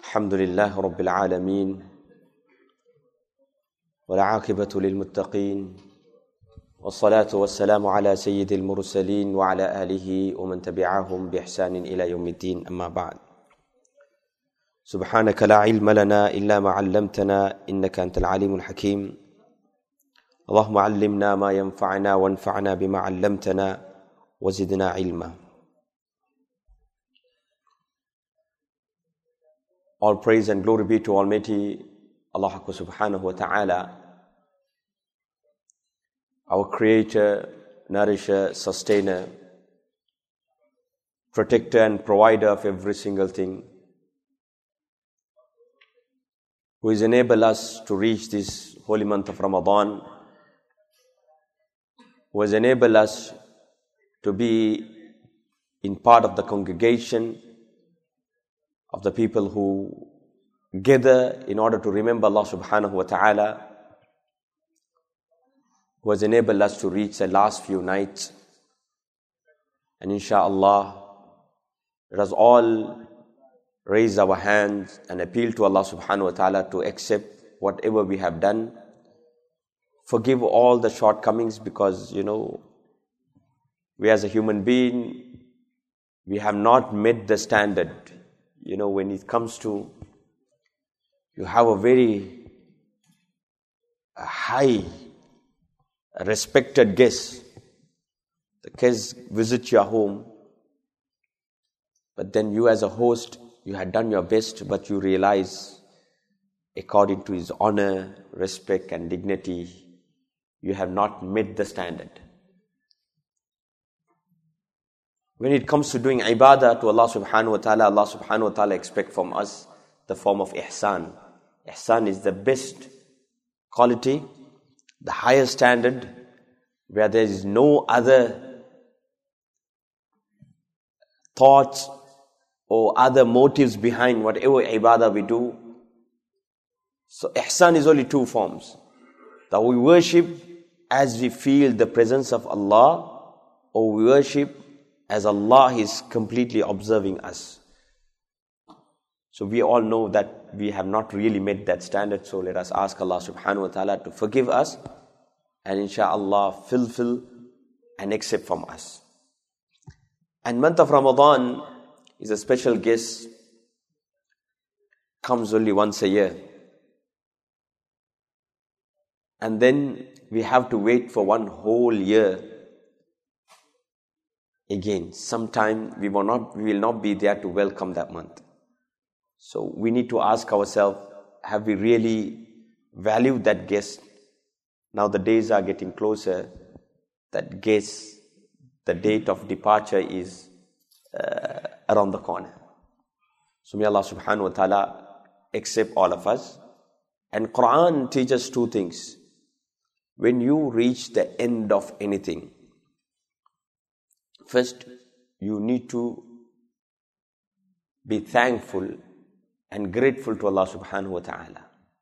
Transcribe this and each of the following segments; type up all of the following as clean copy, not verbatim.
الحمد لله رب العالمين والعاقبة للمتقين والصلاة والسلام على سيد المرسلين وعلى آله ومن تبعهم بإحسان إلى يوم الدين أما بعد سبحانك لا علم لنا إلا ما علمتنا إنك أنت العليم الحكيم اللهم علمنا ما ينفعنا وانفعنا بما علمتنا وزدنا علما. All praise and glory be to Almighty Allah subhanahu wa ta'ala, our creator, nourisher, sustainer, protector and provider of every single thing, who has enabled us to reach this holy month of Ramadan, who has enabled us to be in part of the congregation of the people who gather in order to remember Allah subhanahu wa ta'ala, who has enabled us to reach the last few nights. And inshaAllah, let us all raise our hands and appeal to Allah subhanahu wa ta'ala to accept whatever we have done. Forgive all the shortcomings, because, we as a human being, we have not met the standard. When it comes to, you have a very high, respected guest. The guest visits your home, but then you as a host, you had done your best, but you realize, according to his honor, respect and dignity, you have not met the standard. When it comes to doing ibadah to Allah subhanahu wa ta'ala expects from us the form of ihsan. Ihsan is the best quality, the highest standard, where there is no other thoughts or other motives behind whatever ibadah we do. So ihsan is only two forms. That we worship as we feel the presence of Allah, or we worship as Allah is completely observing us. So we all know that we have not really met that standard. So let us ask Allah subhanahu wa ta'ala to forgive us and inshaAllah fulfill and accept from us. And month of Ramadan is a special guest, comes only once a year. And then we have to wait for one whole year. Again, sometime we will not be there to welcome that month. So we need to ask ourselves, have we really valued that guest? Now the days are getting closer. That guest, the date of departure is around the corner. So may Allah subhanahu wa ta'ala accept all of us. And Quran teaches two things. When you reach the end of anything, first, you need to be thankful and grateful to Allah subhanahu wa ta'ala.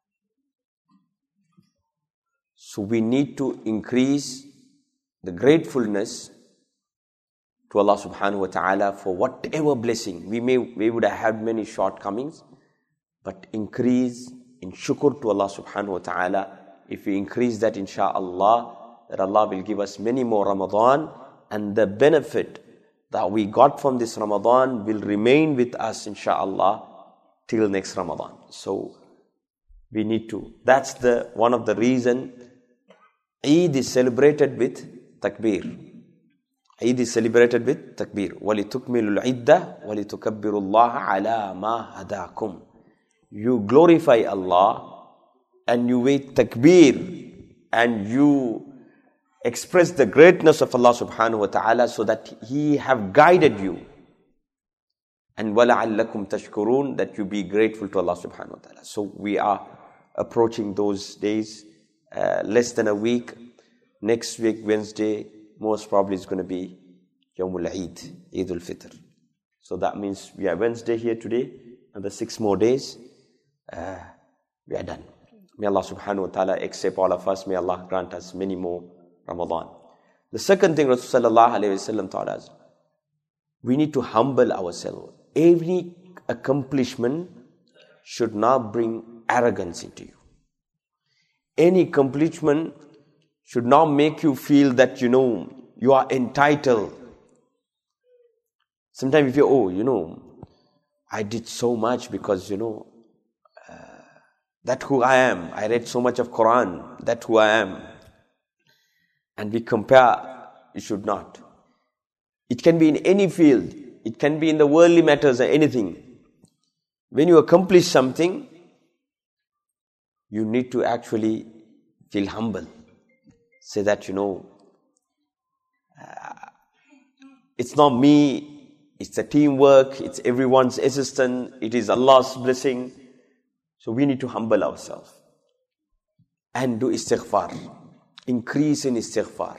So we need to increase the gratefulness to Allah subhanahu wa ta'ala for whatever blessing. We would have had many shortcomings, but increase in shukr to Allah subhanahu wa ta'ala. If we increase that, insha'Allah, that Allah will give us many more Ramadan, and the benefit that we got from this Ramadan will remain with us, insha'Allah, till next Ramadan. So we need to. That's one of the reason Eid is celebrated with takbir. Eid is celebrated with takbir. وَلِتُكْمِلُوا الْعِدَّةِ وَلِتُكَبِّرُوا اللَّهَ عَلَى مَا هَدَاكُمْ. You glorify Allah and you wait takbir and you express the greatness of Allah subhanahu wa ta'ala, so that He have guided you. And وَلَعَلَّكُمْ تَشْكُرُونَ, that you be grateful to Allah subhanahu wa ta'ala. So we are approaching those days, less than a week. Next week, Wednesday, most probably is going to be Yawmul Eid, Eidul Fitr. So that means we are Wednesday here today, and the 6 more days, we are done. May Allah subhanahu wa ta'ala accept all of us. May Allah grant us many more Ramadan. The second thing Rasulullah sallallahu alayhi wa sallam taught us, we need to humble ourselves. Every accomplishment should not bring arrogance into you. Any accomplishment should not make you feel that, you are entitled. Sometimes you feel, I did so much because, that's who I am. I read so much of Quran. That's who I am. And we compare. You should not. It can be in any field. It can be in the worldly matters or anything. When you accomplish something, you need to actually feel humble. Say that, it's not me, it's the teamwork, it's everyone's assistance, it is Allah's blessing. So we need to humble ourselves and do istighfar. Increase in istighfar.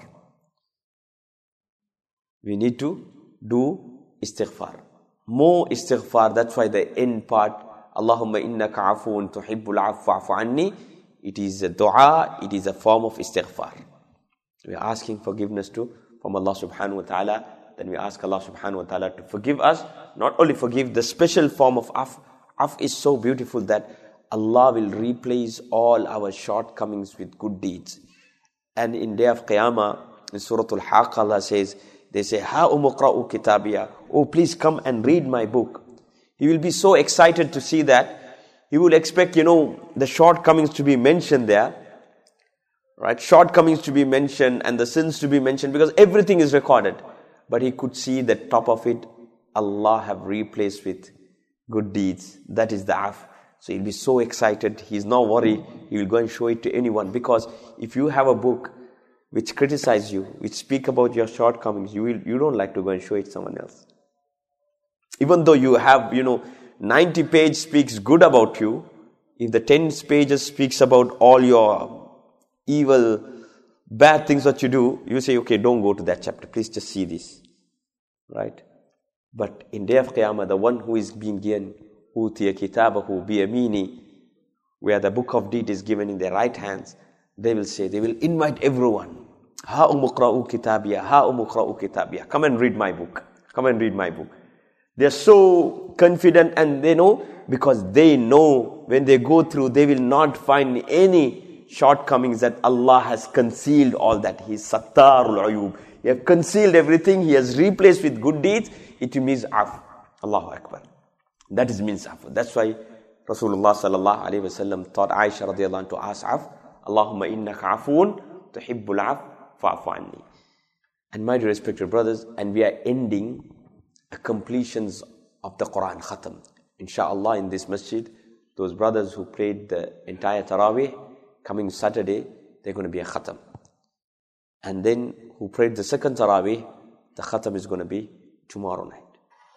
We need to do istighfar. More istighfar. That's why the end part, Allahumma innaka afoon tuhibbul afwa afu anni. It is a dua, it is a form of istighfar. We are asking forgiveness from Allah subhanahu wa ta'ala. Then we ask Allah subhanahu wa ta'ala to forgive us. Not only forgive, the special form of af. Af is so beautiful that Allah will replace all our shortcomings with good deeds. And in day of Qiyamah, in Surah Al-Haqq, Allah says, they say, Ha umuqra'u kitabiya. Oh, please come and read my book. He will be so excited to see that. He will expect, the shortcomings to be mentioned there. Right? Shortcomings to be mentioned and the sins to be mentioned because everything is recorded. But he could see the top of it, Allah have replaced with good deeds. That is the af. So he'll be so excited. He's not worried. He will go and show it to anyone. Because if you have a book which criticize you, which speak about your shortcomings, you don't like to go and show it to someone else. Even though you have, 90 pages speaks good about you, if the 10 pages speaks about all your evil, bad things that you do, you say, okay, don't go to that chapter. Please just see this. Right? But in day of Qiyamah, the one who is being given Utiya kitabahu biyamini, where the book of deed is given in their right hands, they will invite everyone. Ha umuqra'u kitabiya, ha umuqra'u kitabiya. Come and read my book. Come and read my book. They are so confident and they know, because they know when they go through, they will not find any shortcomings, that Allah has concealed all that. He is Sattarul Uyub. He has concealed everything. He has replaced with good deeds. It means af. Allahu Akbar. That is means af. That's why Rasulullah sallallahu alayhi wa sallam taught Aisha radiallahu anha to ask af. Allahumma innaka afoon tuhibbul af fa'fu anni. And my dear respected brothers, and we are ending the completions of the Quran Khatam. Inshallah, in this masjid, those brothers who prayed the entire Taraweeh, coming Saturday, they're going to be a Khatam. And then who prayed the second Taraweeh, the Khatam is going to be tomorrow night.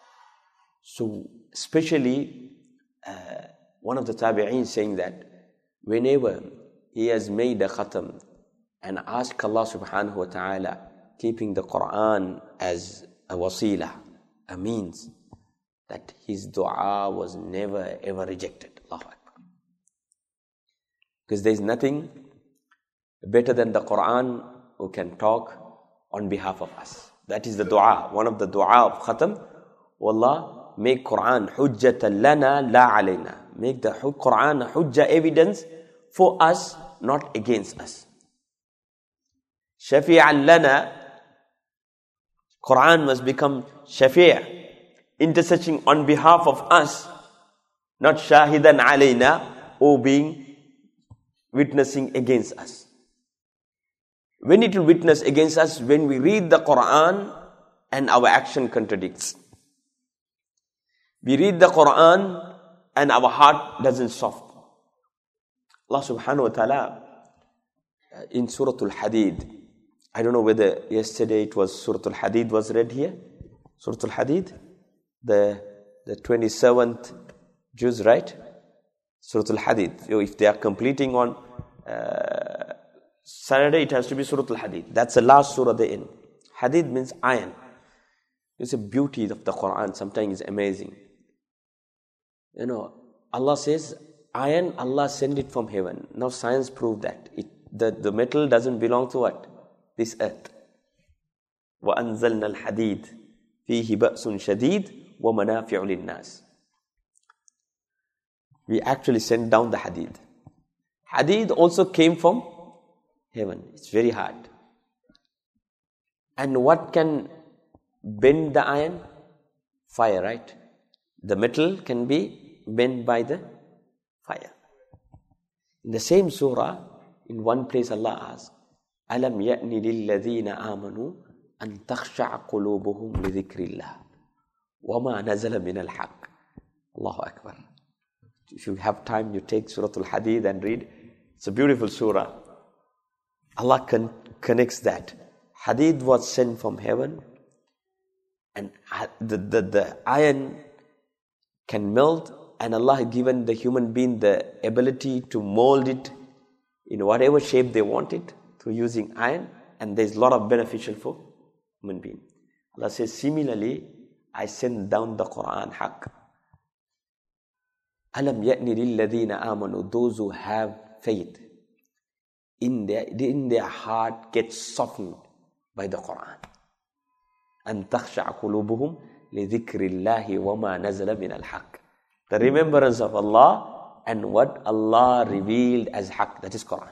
So, especially, one of the Tabi'een saying that whenever he has made a Khatam and asked Allah subhanahu wa ta'ala, keeping the Quran as a wasila, a means, that his dua was never ever rejected. Allahu Akbar. Because there is nothing better than the Quran who can talk on behalf of us. That is the dua. One of the dua of Khatam. Wallah, make Quran hujjatan lana la alayna. Make the Quran a hujjah, evidence for us, not against us. Shafi'an lana. Quran must become shafi', interceding on behalf of us, not shahidan alayna, or being witnessing against us. When it will witness against us, when we read the Quran and our action contradicts. We read the Quran and our heart doesn't soften. Allah subhanahu wa ta'ala in Surah Al-Hadid, I don't know whether yesterday it was Surah Al-Hadid was read here. Surah Al-Hadid, the 27th juz, right? Surah Al-Hadid. So if they are completing on Saturday, it has to be Surah Al-Hadid. That's the last surah they in. Hadid means iron. It's a beauty of the Quran. Sometimes it's amazing. Allah says, iron, Allah sent it from heaven. Now science proved that. The metal doesn't belong to what? This earth. وَأَنزَلْنَا الْحَدِيدِ فِيهِ بَأْسٌ شَدِيدٌ وَمَنَافِعُ لِلنَّاسِ. we actually sent down the hadith. Hadith also came from heaven. It's very hard. And what can bend the iron? Fire, right? The metal can be bent by the fire. In the same surah, in one place Allah asks, أَلَمْ يَأْنِ لِلَّذِينَ آمَنُوا أَن تَخْشَعَ قُلُوبُهُمْ لِذِكْرِ اللَّهِ وَمَا نَزَلَ مِنَ الْحَقِّ. Allahu Akbar. If you have time, you take Surah Al-Hadid and read. It's a beautiful surah. Allah connects that. Hadith was sent from heaven, and the iron can melt, and Allah had given the human being the ability to mold it in whatever shape they want it through using iron, and there's a lot of beneficial for human being. Allah says, similarly, I send down the Quran haqq. Alam ya'ni lilladhina amanu, those who have faith, in their heart gets softened by the Quran. An takhsha'a qulubuhum li dhikrillahi wa ma nazala min al-haqq. The remembrance of Allah and what Allah revealed as haqq, that is Quran.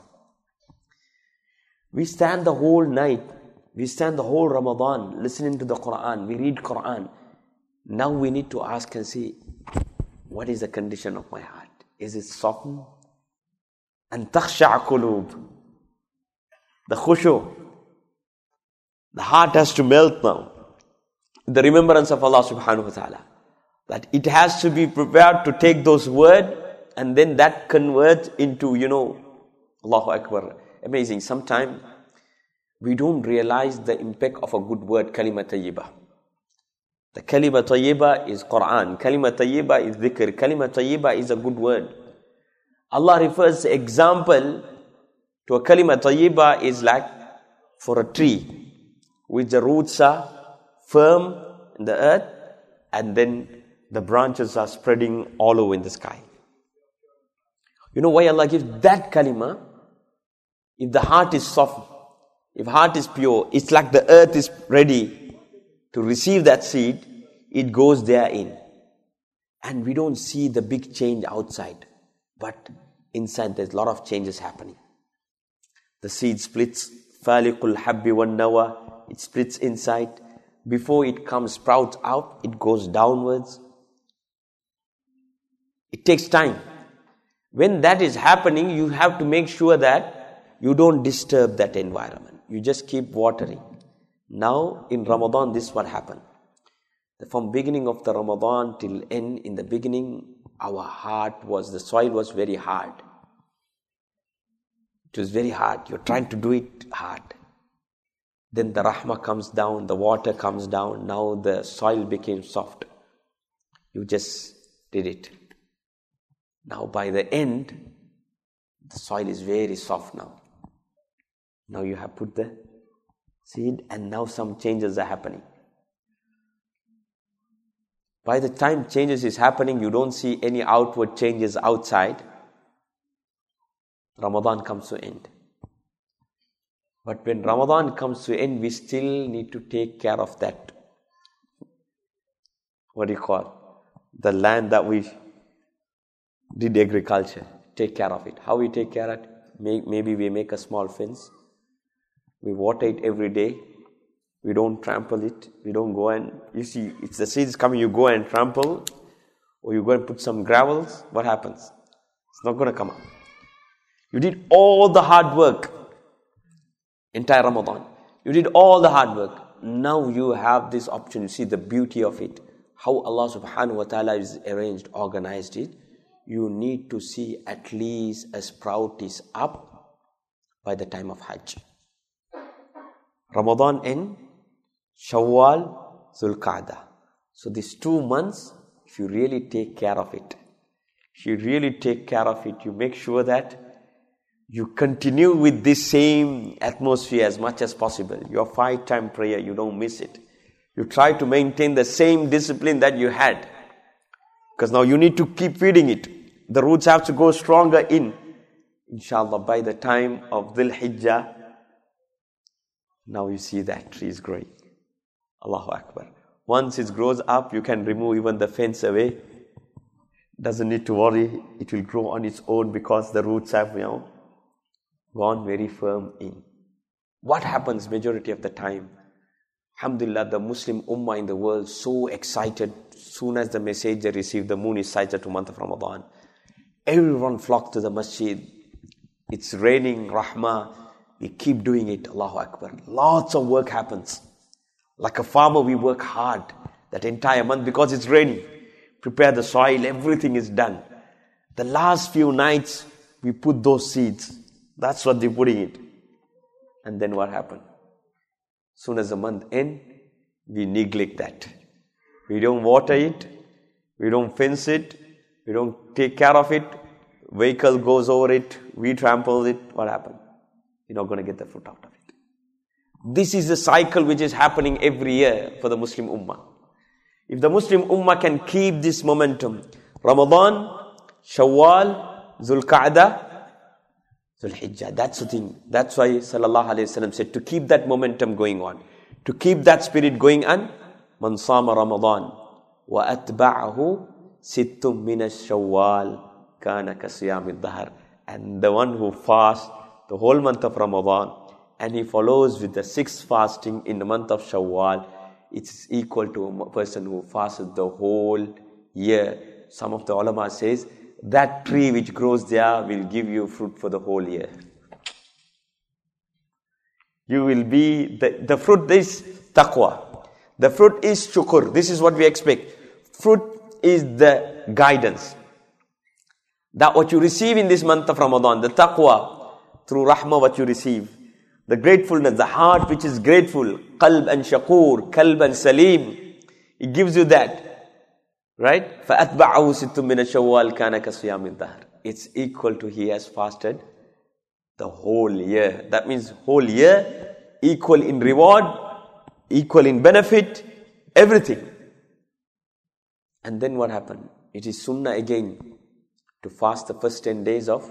We stand the whole night, we stand the whole Ramadan listening to the Quran, we read Quran. Now we need to ask and see, what is the condition of my heart? Is it softened? And takhsha'a qulub. The khushu. The heart has to melt now. The remembrance of Allah subhanahu wa ta'ala. That it has to be prepared to take those words, and then that converts into, Allahu Akbar. Amazing. Sometimes we don't realize the impact of a good word, kalima tayyibah. The kalima tayyibah is Quran. Kalima tayyibah is dhikr. Kalima tayyibah is a good word. Allah refers example to a kalima tayyibah is like for a tree, which the roots are firm in the earth, and then the branches are spreading all over in the sky. You know why Allah gives that kalima? If the heart is soft, if heart is pure, it's like the earth is ready to receive that seed, it goes therein. And we don't see the big change outside, but inside there's a lot of changes happening. The seed splits, faliqul habbi wan nawa, it splits inside. Before it comes sprouts out, it goes downwards. It takes time. When that is happening, you have to make sure that you don't disturb that environment. You just keep watering. Now in Ramadan, this is what happened. From beginning of the Ramadan till end, in the beginning, the soil was very hard. It was very hard. You're trying to do it hard. Then the rahmah comes down, the water comes down. Now the soil became soft. You just did it. Now by the end, the soil is very soft now. Now you have put the seed, and now some changes are happening. By the time changes is happening, you don't see any outward changes outside. Ramadan comes to end. But when Ramadan comes to end, we still need to take care of that. What do you call? The land that we did agriculture. Take care of it. How we take care of it? Maybe we make a small fence. We water it every day. We don't trample it. We don't go and, you see, it's the seeds coming, you go and trample, or you go and put some gravels. What happens? It's not going to come up. You did all the hard work. Entire Ramadan. You did all the hard work. Now you have this opportunity. See the beauty of it. How Allah subhanahu wa ta'ala is arranged, organized it. You need to see at least a sprout is up by the time of Hajj. Ramadan end, Shawwal, Zulqa'dah. So these 2 months, if you really take care of it, you make sure that you continue with this same atmosphere as much as possible. Your 5-time prayer, you don't miss it. You try to maintain the same discipline that you had. Because now you need to keep feeding it. The roots have to go stronger in. Inshallah, by the time of Dhul Hijjah, now you see that tree is growing. Allahu Akbar. Once it grows up, you can remove even the fence away. Doesn't need to worry. It will grow on its own because the roots have, gone very firm in. What happens majority of the time? Alhamdulillah, the Muslim Ummah in the world so excited. Soon as the message they receive, the moon is sighted to month of Ramadan. Everyone flocked to the masjid. It's raining, rahmah. We keep doing it, Allahu Akbar. Lots of work happens. Like a farmer, we work hard that entire month because it's raining. Prepare the soil, everything is done. The last few nights, we put those seeds. That's what they're putting it. And then what happened? Soon as the month ends, we neglect that. We don't water it. We don't fence it. We don't take care of it. Vehicle goes over it. We trample it. What happened? You're not going to get the fruit out of it. This is the cycle which is happening every year for the Muslim Ummah. If the Muslim Ummah can keep this momentum, Ramadan, Shawwal, Zulqa'dah, Zulhijjah, that's the thing. That's why Sallallahu Alaihi Wasallam said to keep that momentum going on, to keep that spirit going on, Man Sama Ramadan wa atba'ahu sittum min ash-Shawwal kana kasiyamid dahr. And the one who fasts the whole month of Ramadan and he follows with the 6th fasting in the month of Shawwal, it's equal to a person who fasted the whole year. Some of the ulama says that tree which grows there will give you fruit for the whole year. You will be, the fruit is taqwa. The fruit is shukr. This is what we expect. Fruit is the guidance. That what you receive in this month of Ramadan, the taqwa, through rahmah what you receive. The gratefulness, the heart which is grateful, qalb and shakur, qalb and salim, it gives you that. Right? فَأَتْبَعَهُ سِتٌّ مِّنَ الشَّوَّالِ كَانَ كَصِيَامِ الدَّهْرِ. It's equal to he has fasted the whole year. That means whole year, equal in reward, equal in benefit, everything. And then what happened? It is sunnah again to fast the first 9 days of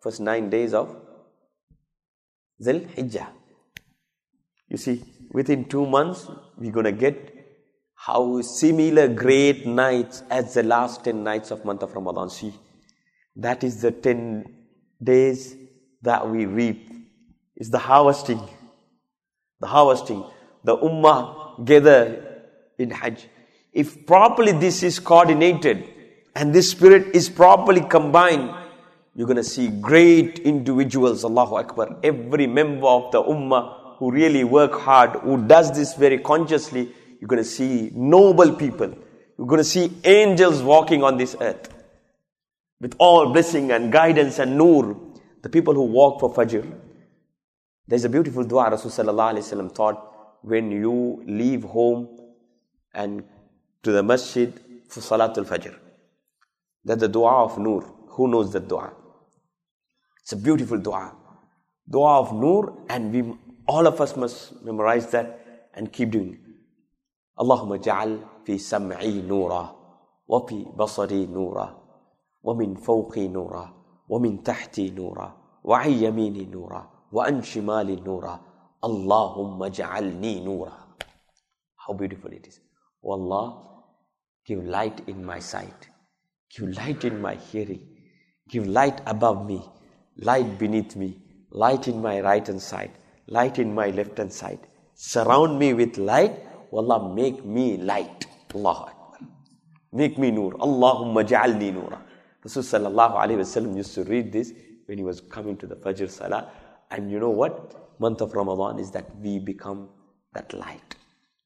Dhul Hijjah. You see, within 2 months, we're going to get how similar great nights as the last 10 nights of month of Ramadan. See, that is the 10 days that we reap. It's the harvesting. The harvesting. The Ummah gather in Hajj. If properly this is coordinated and this spirit is properly combined, you're going to see great individuals, Allahu Akbar. Every member of the Ummah who really work hard, who does this very consciously, you're going to see noble people. You're going to see angels walking on this earth with all blessing and guidance and nur. The people who walk for Fajr. There's a beautiful dua Rasulullah ﷺ taught when you leave home and to the masjid for Salatul Fajr. That's the dua of nur. Who knows that dua? It's a beautiful dua. Dua of nur, and all of us must memorize that and keep doing it. اللهم اجعل في سمعي نورا وفي بصري نورا ومن فوقي نورا ومن تحتي نورا وعن يميني نورا وعن شمالي نورا اللهم اجعلني نورا. How beautiful it is. Oh Allah, give light in my sight, give light in my hearing, give light above me, light beneath me, light in my right hand side, light in my left hand side. Surround me with light. Allah, make me light. Allahu Akbar. Make me nur. Allahumma ja'alni nura. Rasul sallallahu alayhi wa sallam used to read this when he was coming to the Fajr Salah. And you know what? Month of Ramadan is that we become that light.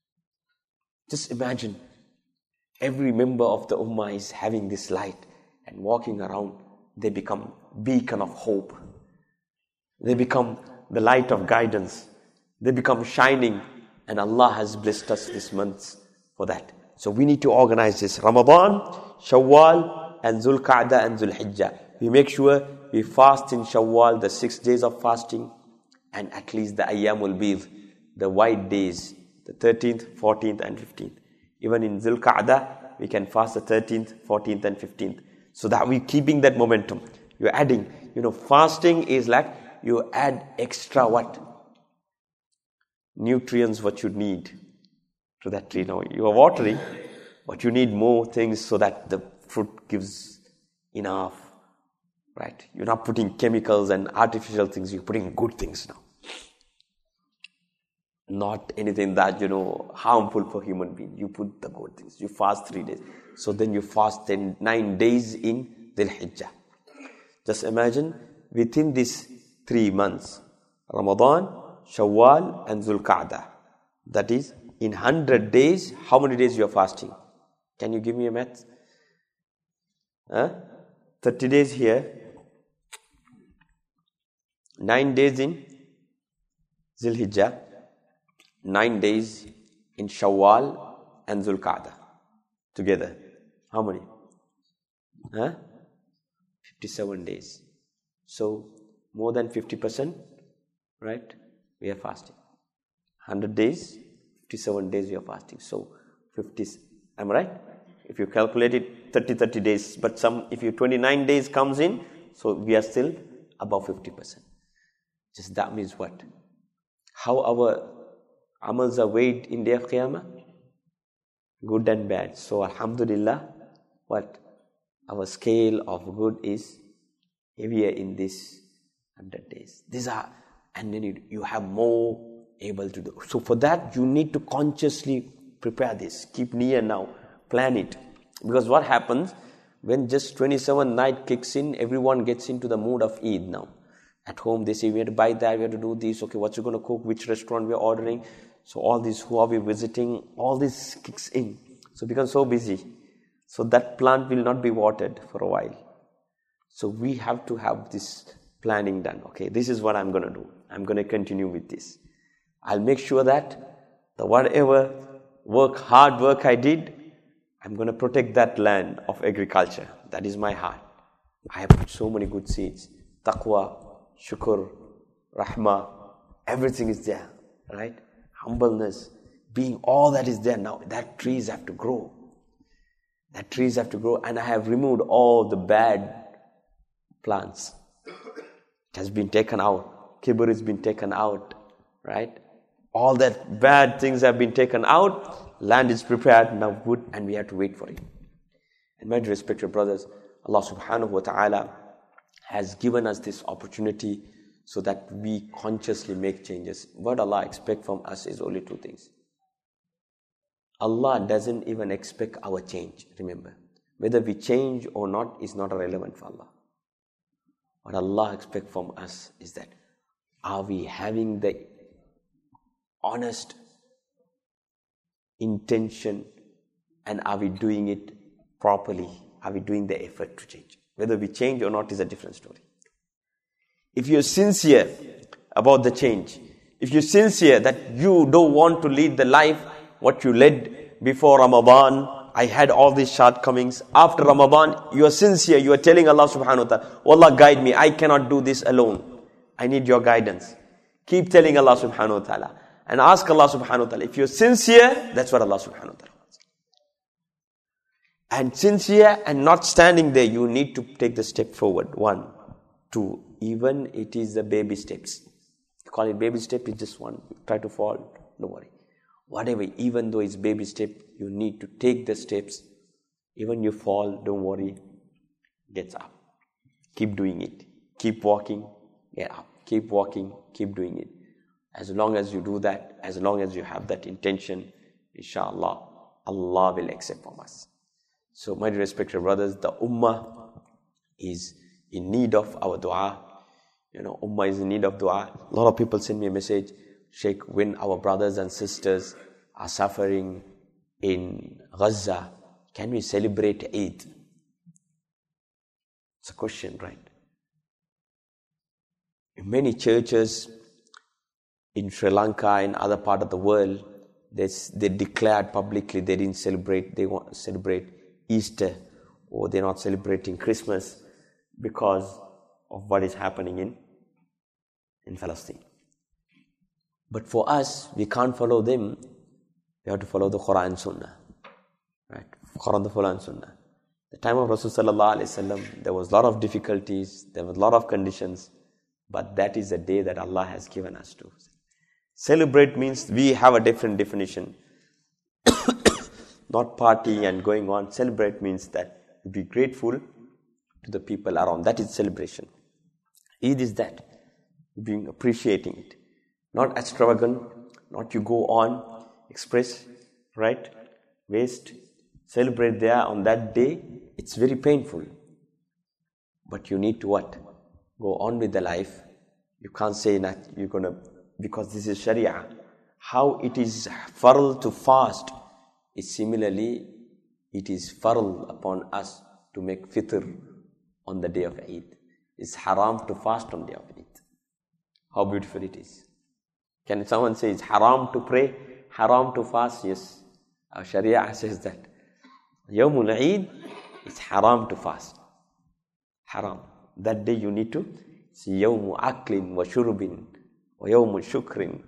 Just imagine every member of the Ummah is having this light and walking around. They become beacon of hope. They become the light of guidance. They become shining. And Allah has blessed us this month for that. So we need to organize this. Ramadan, Shawwal, and Zulqa'dah and Zulhijjah. We make sure we fast in Shawwal, the 6 days of fasting, and at least the Ayyamul Bid, the white days, the 13th, 14th, and 15th. Even in Zulqa'dah, we can fast the 13th, 14th, and 15th. So that we're keeping that momentum. You're adding, fasting is like you add extra what? Nutrients what you need to that tree. Now you are watering, but you need more things so that the fruit gives enough. Right? You're not putting chemicals and artificial things, you're putting good things now. Not anything that, harmful for human being. You put the good things. You fast 3 days. So then you fast 9 days in Dhul Hijjah. Just imagine, within these 3 months, Ramadan, Shawwal and Dhul Qa'dah. That is, in 100 days, how many days you are fasting? Can you give me a math? 30 days here. 9 days in Dhul Hijjah. 9 days in Shawwal and Dhul Qa'dah. Together. How many? 57 days. So, more than 50%, right? We are fasting. 100 days, 57 days we are fasting. So, 50, am I right? If you calculate it, 30 days. But if you 29 days comes in, so we are still above 50%. Just that means what? How our amals are weighed in Day of Qiyamah? Good and bad. So, alhamdulillah, what? Our scale of good is heavier in this 100 days. And then you have more able to do. So for that, you need to consciously prepare this. Keep near now. Plan it. Because what happens, when just 27th night kicks in, everyone gets into the mood of Eid now. At home, they say, we have to buy that, we have to do this. Okay, what you going to cook, which restaurant we are ordering. So all this, who are we visiting, all this kicks in. So become so busy. So that plant will not be watered for a while. So we have to have this planning done. Okay, this is what I'm going to do. I'm going to continue with this. I'll make sure that the whatever hard work I did, I'm going to protect that land of agriculture. That is my heart. I have put so many good seeds. Taqwa, shukr, rahmah, everything is there. Right? Humbleness, being all that is there now. That trees have to grow. That trees have to grow, and I have removed all the bad plants. It has been taken out. Kibr has been taken out, right? All that bad things have been taken out. Land is prepared, now good, and we have to wait for it. And my respected brothers, Allah subhanahu wa ta'ala has given us this opportunity so that we consciously make changes. What Allah expects from us is only 2 things. Allah doesn't even expect our change, remember. Whether we change or not is not relevant for Allah. What Allah expects from us is that, are we having the honest intention, and are we doing it properly? Are we doing the effort to change? Whether we change or not is a different story. If you're sincere about the change, if you're sincere that you don't want to lead the life what you led before Ramadan, I had all these shortcomings. After Ramadan, you are sincere. You are telling Allah subhanahu wa ta'ala, oh Allah, guide me. I cannot do this alone. I need your guidance. Keep telling Allah subhanahu wa ta'ala. And ask Allah subhanahu wa ta'ala. If you're sincere, that's what Allah subhanahu wa ta'ala wants. And sincere and not standing there, you need to take the step forward. 1, 2, even it is the baby steps. You call it baby step, it's just one. Try to fall, don't worry. Whatever, even though it's baby step, you need to take the steps. Even you fall, don't worry. Get up. Keep doing it. Keep walking, get up. Keep walking, keep doing it. As long as you do that, as long as you have that intention, inshallah, Allah will accept from us. So, my respected brothers, the ummah is in need of our dua. Ummah is in need of dua. A lot of people send me a message, Sheikh, when our brothers and sisters are suffering in Gaza, can we celebrate Eid? It's a question, right? In many churches in Sri Lanka and other part of the world, they declared publicly they didn't celebrate, they want to celebrate Easter, or they're not celebrating Christmas because of what is happening in Palestine. But for us, we can't follow them. We have to follow the Quran and Sunnah. Right? Quran, the Quran and Sunnah. The time of Rasulullah sallallahu alaihi wasallam, there was a lot of difficulties, there was a lot of conditions, but that is the day that Allah has given us to. Celebrate means we have a different definition. Not party and going on. Celebrate means that be grateful to to the people around. That is celebration. Eid is that, being appreciating it. Not extravagant, not you go on, express, right, waste, celebrate there on that day. It's very painful. But you need to what? Go on with the life. You can't say that you're going to, because this is Sharia. How it is farl to fast is similarly, it is farl upon us to make fitr on the day of Eid. It's haram to fast on the day of Eid. How beautiful it is. Can someone say it's haram to pray, haram to fast? Yes. Our Sharia says that. Yawmul Eid, it's haram to fast. Haram. That day you need to see yawmu aklin wa shurbin wa yawmu shukrin.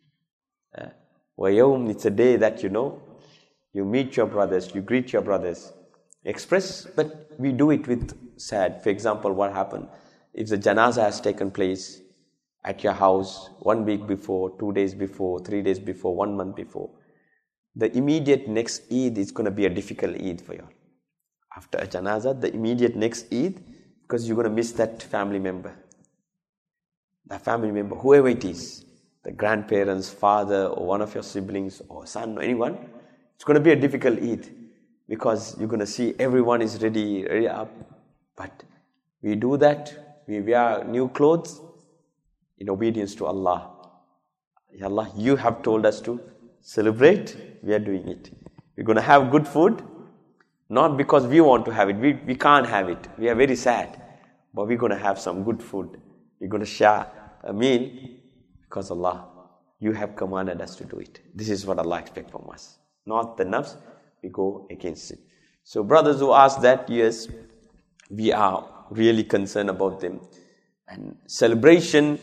Wa yawm, it's a day that you meet your brothers, you greet your brothers, express, but we do it with sad. For example, what happened? If the janazah has taken place at your house 1 week before, 2 days before, 3 days before, 1 month before, the immediate next Eid is going to be a difficult Eid for you. After a janazah, the immediate next Eid, because you're going to miss that family member. That family member, whoever it is, the grandparents, father, or one of your siblings, or son, or anyone, it's going to be a difficult Eid, because you're going to see everyone is ready up. But we do that, we wear new clothes in obedience to Allah. Ya Allah, you have told us to celebrate, we are doing it. We're going to have good food, not because we want to have it, we can't have it, we are very sad, but we're going to have some good food. We're going to share a meal because Allah, you have commanded us to do it. This is what Allah expects from us. Not the nafs, we go against it. So brothers who ask that, yes, we are really concerned about them. And celebration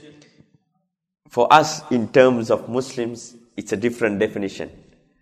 for us in terms of Muslims, it's a different definition.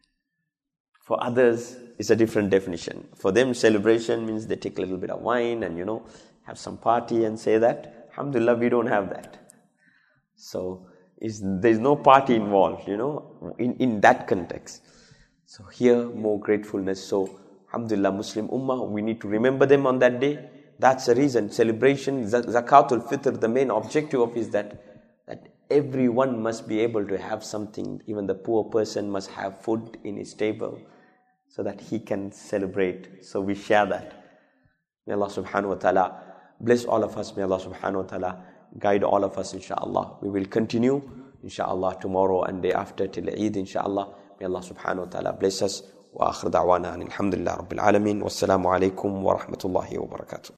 For others, it's a different definition. For them, celebration means they take a little bit of wine and have some party and say that. Alhamdulillah, we don't have that. So there's no party involved, in that context. So here, more gratefulness. So, alhamdulillah, Muslim Ummah, we need to remember them on that day. That's the reason. Celebration, Zakatul Fitr, the main objective of is that everyone must be able to have something. Even the poor person must have food in his table so that he can celebrate. So we share that. May Allah subhanahu wa ta'ala bless all of us. May Allah subhanahu wa ta'ala guide all of us, inshaAllah. We will continue, inshaAllah, tomorrow and day after till Eid, inshaAllah. May Allah subhanahu wa ta'ala bless us. Wa akhir da'wana alhamdulillah rabbil alameen. Wassalamu alaikum wa rahmatullahi wa barakatuh.